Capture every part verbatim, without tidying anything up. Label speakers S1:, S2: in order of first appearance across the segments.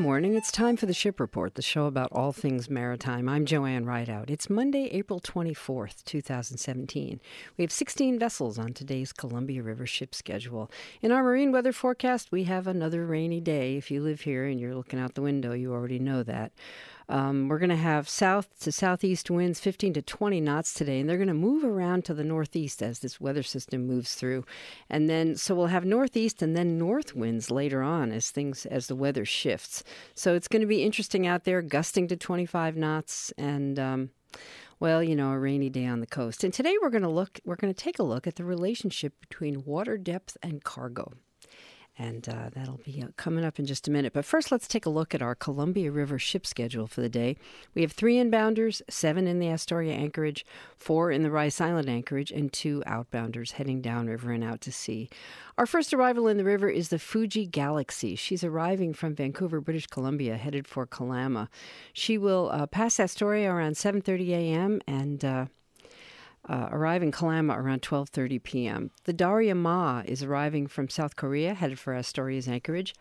S1: morning. It's time for the Ship Report, the show about all things maritime. I'm Joanne Rideout. It's Monday, April twenty-fourth, twenty seventeen. We have sixteen vessels on today's Columbia River ship schedule. In our marine weather forecast, we have another rainy day. If you live here and you're looking out the window, you already know that. Um, we're going to have south to southeast winds fifteen to twenty knots today, and they're going to move around to the northeast as this weather system moves through. And then, so we'll have northeast and then north winds later on as things, as the weather shifts. So it's going to be interesting out there, gusting to twenty-five knots and, um, well, you know, a rainy day on the coast. And today we're going to look, we're going to take a look at the relationship between water depth and cargo. And uh, that'll be uh, coming up in just a minute. But first, let's take a look at our Columbia River ship schedule for the day. We have three inbounders, seven in the Astoria anchorage, four in the Rice Island anchorage, and two outbounders heading downriver and out to sea. Our first arrival in the river is the Fuji Galaxy. She's arriving from Vancouver, British Columbia, headed for Kalama. She will uh, pass Astoria around seven thirty a.m. and Uh, Uh, arrive in Kalama around twelve thirty p.m. The Daria Ma is arriving from South Korea, headed for Astoria's anchorage.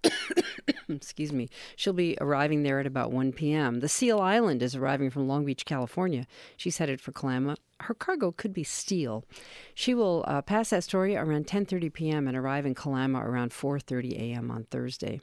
S1: Excuse me. She'll be arriving there at about one p.m. The Seal Island is arriving from Long Beach, California. She's headed for Kalama. Her cargo could be steel. She will uh, pass Astoria around ten thirty p.m. and arrive in Kalama around four thirty a.m. on Thursday.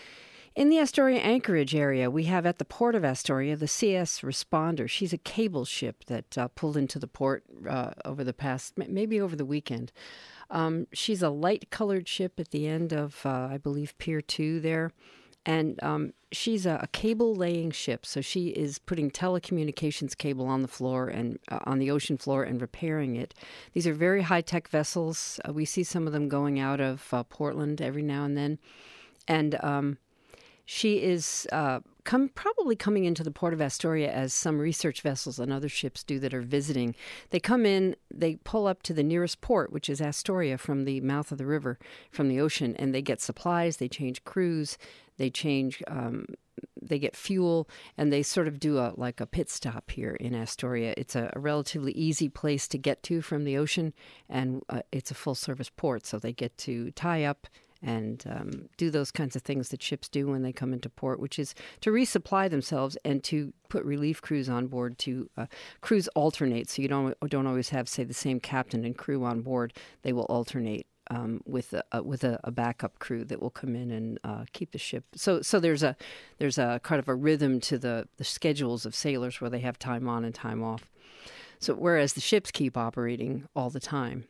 S1: In the Astoria anchorage area, we have at the port of Astoria the C S Responder. She's a cable ship that uh, pulled into the port uh, over the past, maybe over the weekend. Um, she's a light-colored ship at the end of, uh, I believe, Pier two there. And um, she's a, a cable-laying ship, so she is putting telecommunications cable on the floor and uh, on the ocean floor and repairing it. These are very high-tech vessels. Uh, we see some of them going out of uh, Portland every now and then. And Um, She is uh, come probably coming into the port of Astoria as some research vessels and other ships do that are visiting. They come in, they pull up to the nearest port, which is Astoria, from the mouth of the river, from the ocean, and they get supplies, they change crews, they change, um, they get fuel, and they sort of do a like a pit stop here in Astoria. It's a, a relatively easy place to get to from the ocean, and uh, it's a full-service port, so they get to tie up and um, do those kinds of things that ships do when they come into port, which is to resupply themselves and to put relief crews on board. To uh, crews alternate, so you don't don't always have, say, the same captain and crew on board. They will alternate um, with a, uh, with a, a backup crew that will come in and uh, keep the ship. So so there's a there's a kind of a rhythm to the the schedules of sailors where they have time on and time off. So whereas the ships keep operating all the time.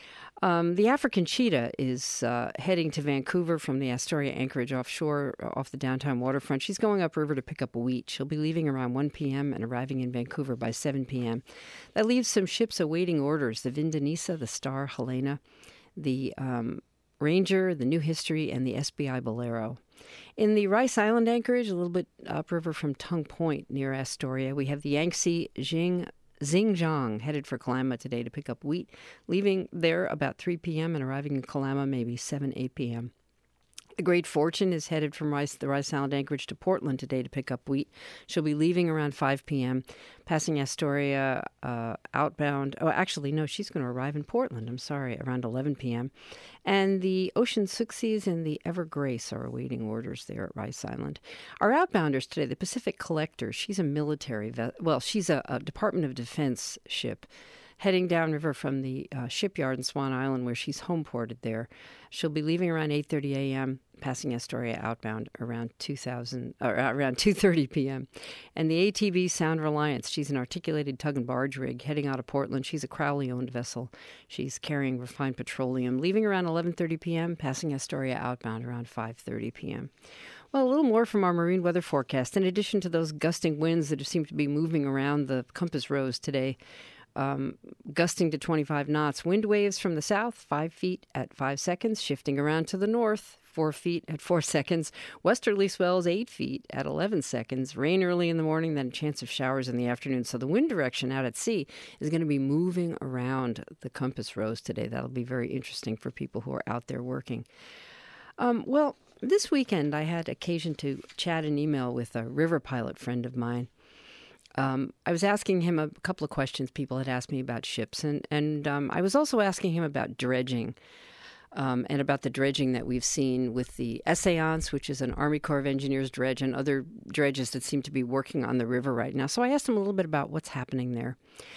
S1: Um, the African Cheetah is uh, heading to Vancouver from the Astoria anchorage offshore, off the downtown waterfront. She's going upriver to pick up wheat. She'll be leaving around one p.m. and arriving in Vancouver by seven p.m. That leaves some ships awaiting orders: the Vindanisa, the Star Helena, the um, Ranger, the New History, and the S B I Bolero. In the Rice Island anchorage, a little bit upriver from Tongue Point near Astoria, we have the Yangtze Jing Xinjiang headed for Kalama today to pick up wheat, leaving there about three p.m. and arriving in Kalama maybe seven, eight p.m. The Great Fortune is headed from Rice, the Rice Island anchorage to Portland today to pick up wheat. She'll be leaving around five p.m., passing Astoria uh, outbound. Oh, actually, no, she's going to arrive in Portland, I'm sorry, around eleven p.m. And the Ocean Suxies and the Ever Grace are awaiting orders there at Rice Island. Our outbounders today, the Pacific Collector, she's a military, ve- well, she's a, a Department of Defense ship, heading downriver from the uh, shipyard in Swan Island, where she's home ported there. She'll be leaving around eight thirty a.m., passing Astoria outbound around two thousand or around two thirty p.m. And the A T B Sound Reliance, she's an articulated tug and barge rig heading out of Portland. She's a Crowley-owned vessel. She's carrying refined petroleum, leaving around eleven thirty p.m., passing Astoria outbound around five thirty p.m. Well, a little more from our marine weather forecast. In addition to those gusting winds that seem to be moving around the compass rose today, Um, gusting to twenty-five knots. Wind waves from the south, five feet at five seconds, shifting around to the north, four feet at four seconds. Westerly swells, eight feet at eleven seconds. Rain early in the morning, then a chance of showers in the afternoon. So the wind direction out at sea is going to be moving around the compass rose today. That'll be very interesting for people who are out there working. Um, well, this weekend I had occasion to chat and email with a river pilot friend of mine. Um, I was asking him a couple of questions people had asked me about ships, and, and um, I was also asking him about dredging. um, and about the dredging that we've seen with the Essayance, which is an Army Corps of Engineers dredge, and other dredges that seem to be working on the river right now. So I asked him a little bit about what's happening there.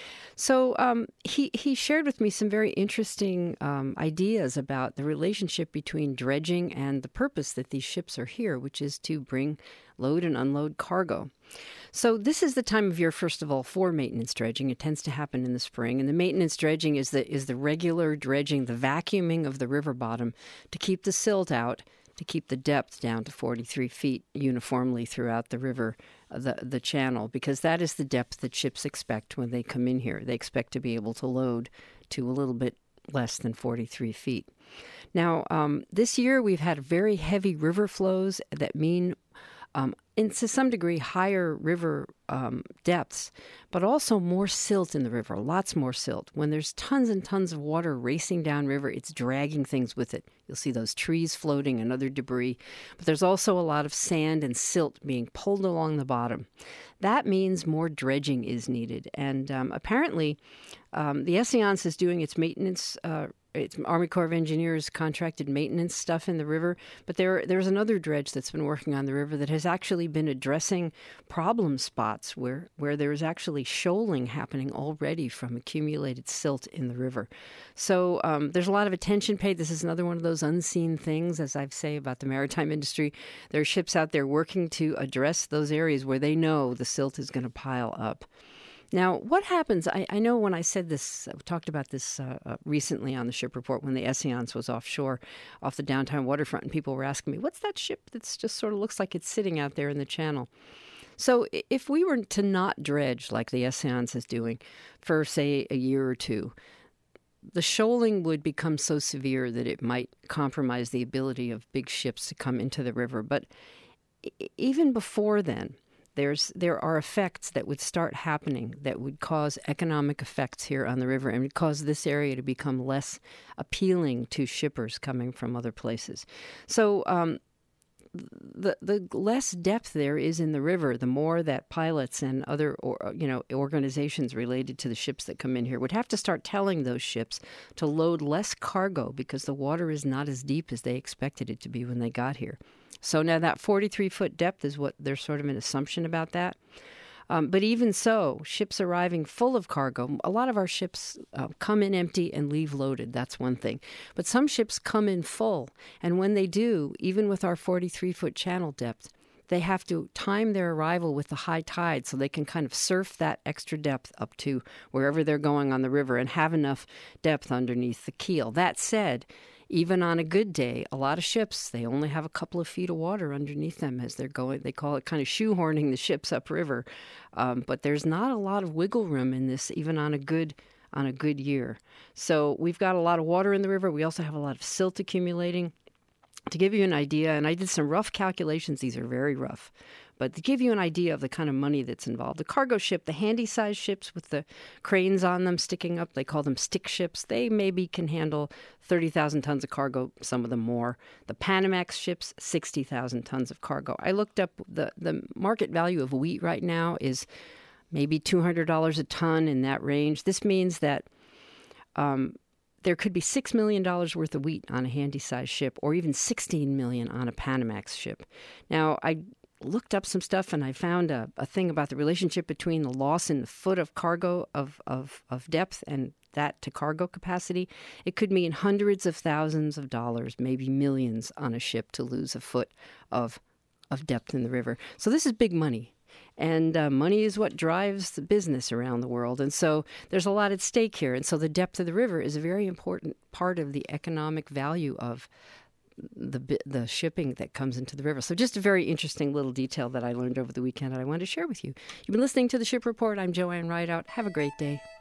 S1: So um, he, he shared with me some very interesting um, ideas about the relationship between dredging and the purpose that these ships are here, which is to bring, load and unload cargo. So this is the time of year, first of all, for maintenance dredging. It tends to happen in the spring. And the maintenance dredging is the, is the regular dredging, the vacuuming of the river bottom to keep the silt out, to keep the depth down to forty-three feet uniformly throughout the river, uh, the the channel, because that is the depth that ships expect when they come in here. They expect to be able to load to a little bit less than forty-three feet. Now, um, this year we've had very heavy river flows that mean, um, in, to some degree, higher river um, depths, but also more silt in the river, lots more silt. When there's tons and tons of water racing downriver, it's dragging things with it. You'll see those trees floating and other debris, but there's also a lot of sand and silt being pulled along the bottom. That means more dredging is needed. And um, apparently, um, the Essayance is doing its maintenance uh It's Army Corps of Engineers contracted maintenance stuff in the river, but there there's another dredge that's been working on the river that has actually been addressing problem spots where, where there's actually shoaling happening already from accumulated silt in the river. So um, there's a lot of attention paid. This is another one of those unseen things, as I say about the maritime industry. There are ships out there working to address those areas where they know the silt is going to pile up. Now, what happens, I, I know when I said this, I talked about this uh, uh, recently on the ship report when the Essayance was offshore, off the downtown waterfront, and people were asking me, what's that ship that's just sort of looks like it's sitting out there in the channel? So if we were to not dredge like the Essayance is doing for, say, a year or two, the shoaling would become so severe that it might compromise the ability of big ships to come into the river. But even before then, There's there are effects that would start happening that would cause economic effects here on the river and would cause this area to become less appealing to shippers coming from other places. So um, the the less depth there is in the river, the more that pilots and other or, you know organizations related to the ships that come in here would have to start telling those ships to load less cargo because the water is not as deep as they expected it to be when they got here. So now that forty-three foot depth is what there's sort of an assumption about that. Um, but even so, ships arriving full of cargo, a lot of our ships uh, come in empty and leave loaded. That's one thing. But some ships come in full. And when they do, even with our forty-three foot channel depth, they have to time their arrival with the high tide so they can kind of surf that extra depth up to wherever they're going on the river and have enough depth underneath the keel. That said, even on a good day, a lot of ships, they only have a couple of feet of water underneath them as they're going. They call it kind of shoehorning the ships upriver. Um, but there's not a lot of wiggle room in this, even on a good on a good year. So we've got a lot of water in the river. We also have a lot of silt accumulating. To give you an idea, and I did some rough calculations, these are very rough, but to give you an idea of the kind of money that's involved, the cargo ship, the handy-sized ships with the cranes on them sticking up, they call them stick ships, they maybe can handle thirty thousand tons of cargo, some of them more. The Panamax ships, sixty thousand tons of cargo. I looked up the, the market value of wheat right now is maybe two hundred dollars a ton, in that range. This means that um, there could be six million dollars worth of wheat on a handy-sized ship, or even sixteen million dollars on a Panamax ship. Now, I looked up some stuff, and I found a, a thing about the relationship between the loss in the foot of cargo of, of, of depth and that to cargo capacity. It could mean hundreds of thousands of dollars, maybe millions, on a ship to lose a foot of of depth in the river. So this is big money. And uh, money is what drives the business around the world. And so there's a lot at stake here. And so the depth of the river is a very important part of the economic value of the the shipping that comes into the river. So just a very interesting little detail that I learned over the weekend that I wanted to share with you. You've been listening to The Ship Report. I'm Joanne Rideout. Have a great day.